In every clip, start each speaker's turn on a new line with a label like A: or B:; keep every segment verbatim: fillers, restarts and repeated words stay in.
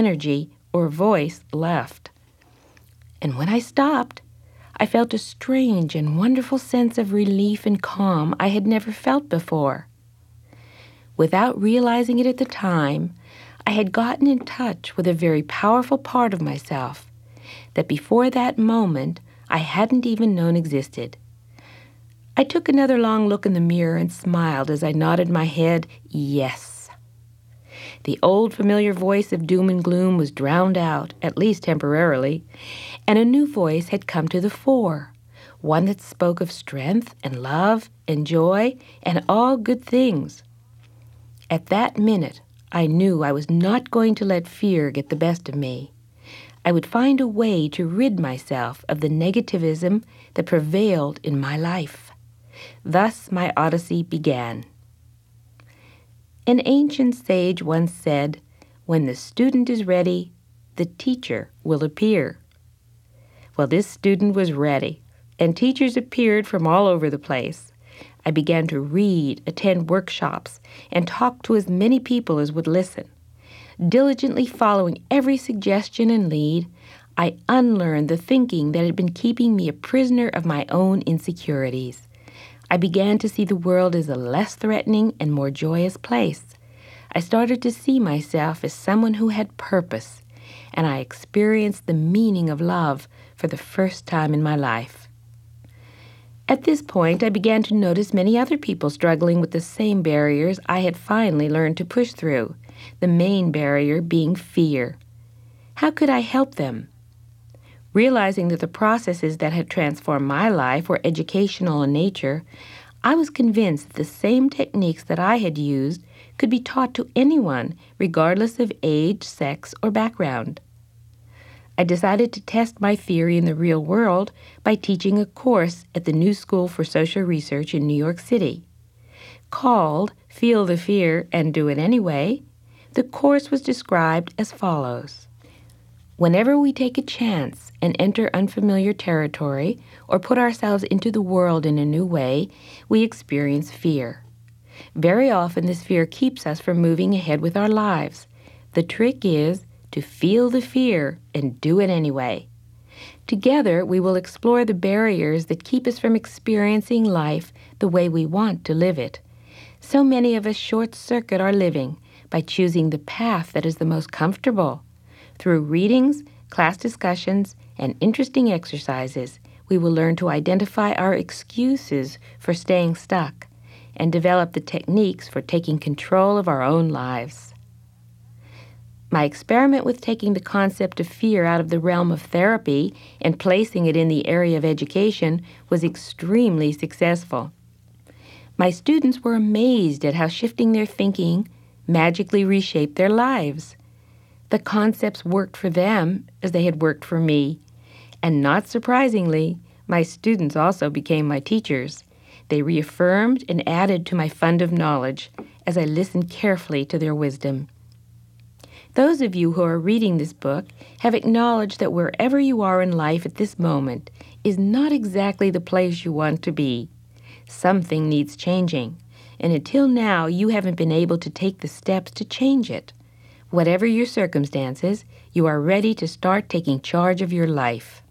A: energy or voice left. And when I stopped, I felt a strange and wonderful sense of relief and calm I had never felt before. Without realizing it at the time, I had gotten in touch with a very powerful part of myself that before that moment I hadn't even known existed. I took another long look in the mirror and smiled as I nodded my head, yes. The old familiar voice of doom and gloom was drowned out, at least temporarily, and a new voice had come to the fore, one that spoke of strength and love and joy and all good things. At that minute, I knew I was not going to let fear get the best of me. I would find a way to rid myself of the negativism that prevailed in my life. Thus my odyssey began. An ancient sage once said, "When the student is ready, the teacher will appear." Well, this student was ready, and teachers appeared from all over the place. I began to read, attend workshops, and talk to as many people as would listen. Diligently following every suggestion and lead, I unlearned the thinking that had been keeping me a prisoner of my own insecurities. I began to see the world as a less threatening and more joyous place. I started to see myself as someone who had purpose, and I experienced the meaning of love for the first time in my life. At this point, I began to notice many other people struggling with the same barriers I had finally learned to push through, the main barrier being fear. How could I help them? Realizing that the processes that had transformed my life were educational in nature, I was convinced that the same techniques that I had used could be taught to anyone, regardless of age, sex, or background. I decided to test my theory in the real world by teaching a course at the New School for Social Research in New York City. Called Feel the Fear and Do It Anyway, the course was described as follows. Whenever we take a chance and enter unfamiliar territory or put ourselves into the world in a new way, we experience fear. Very often this fear keeps us from moving ahead with our lives. The trick is to feel the fear and do it anyway. Together, we will explore the barriers that keep us from experiencing life the way we want to live it. So many of us short-circuit our living by choosing the path that is the most comfortable. Through readings, class discussions, and interesting exercises, we will learn to identify our excuses for staying stuck and develop the techniques for taking control of our own lives. My experiment with taking the concept of fear out of the realm of therapy and placing it in the area of education was extremely successful. My students were amazed at how shifting their thinking magically reshaped their lives. The concepts worked for them as they had worked for me. And not surprisingly, my students also became my teachers. They reaffirmed and added to my fund of knowledge as I listened carefully to their wisdom. Those of you who are reading this book have acknowledged that wherever you are in life at this moment is not exactly the place you want to be. Something needs changing, and until now you haven't been able to take the steps to change it. Whatever your circumstances, you are ready to start taking charge of your life.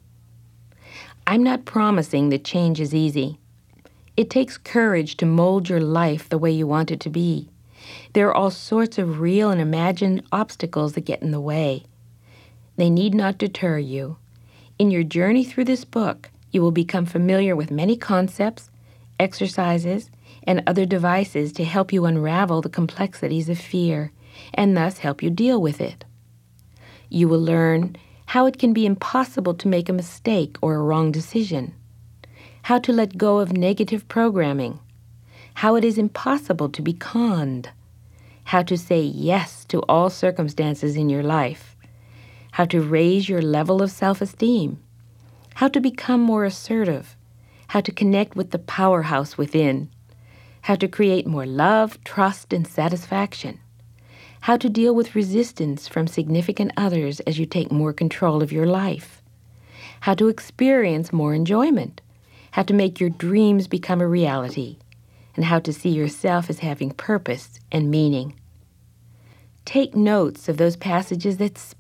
A: I'm not promising that change is easy. It takes courage to mold your life the way you want it to be. There are all sorts of real and imagined obstacles that get in the way. They need not deter you. In your journey through this book, you will become familiar with many concepts, exercises, and other devices to help you unravel the complexities of fear and thus help you deal with it. You will learn how it can be impossible to make a mistake or a wrong decision, how to let go of negative programming, how it is impossible to be conned, how to say yes to all circumstances in your life, how to raise your level of self-esteem, how to become more assertive, how to connect with the powerhouse within, how to create more love, trust, and satisfaction, how to deal with resistance from significant others as you take more control of your life, how to experience more enjoyment, how to make your dreams become a reality, and how to see yourself as having purpose and meaning. Take notes of those passages that